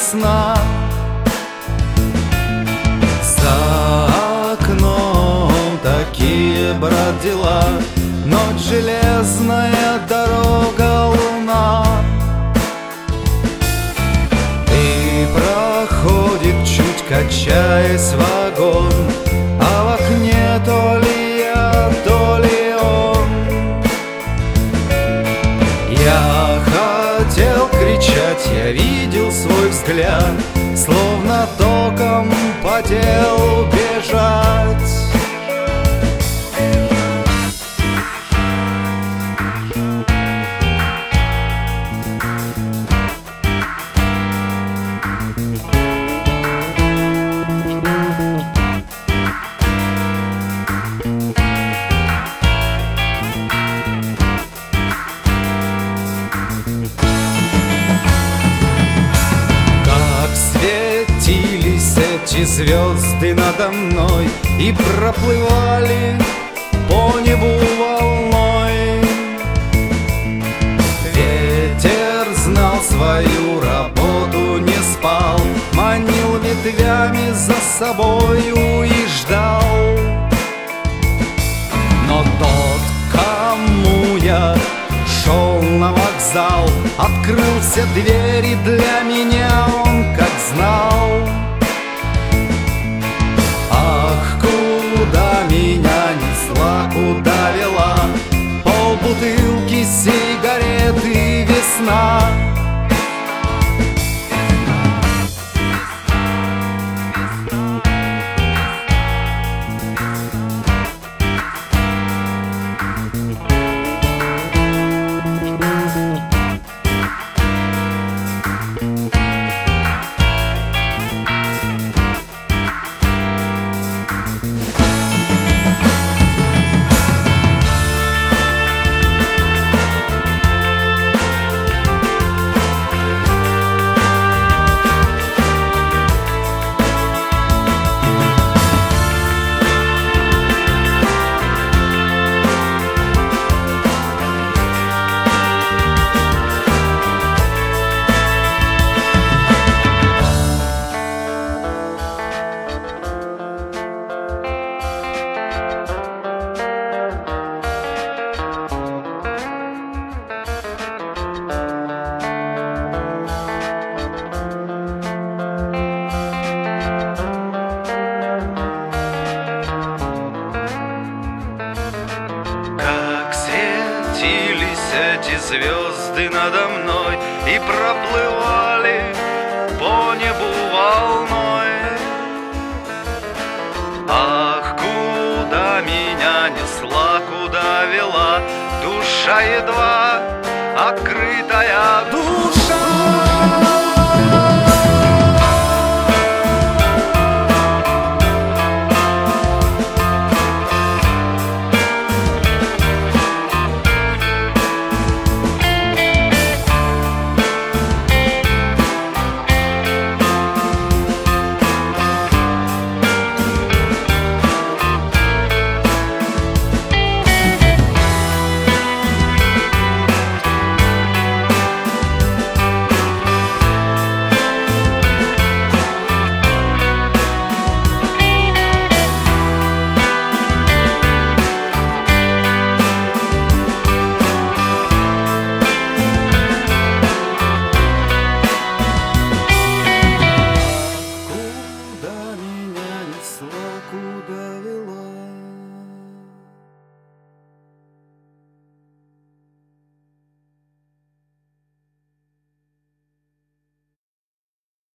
весна. За окном такие, брат, дела, ночь, железная дорога, луна. И проходит, чуть качаясь, вагон, а в окне то ли я, то ли он. Я хотел кричать, я видел свой взгляд, словно током хотел бежать. Эти звезды надо мной и проплывали по небу волной. Ветер знал свою работу, не спал, манил ветвями за собою и ждал. Но тот, кому я шел на вокзал, открыл все двери для меня, он как знал. Куда меня несла, куда вела, полбутылки сигареты, весна. Эти звезды надо мной и проплывали по небу волной. Ах, куда меня несла, куда вела душа едва открытая.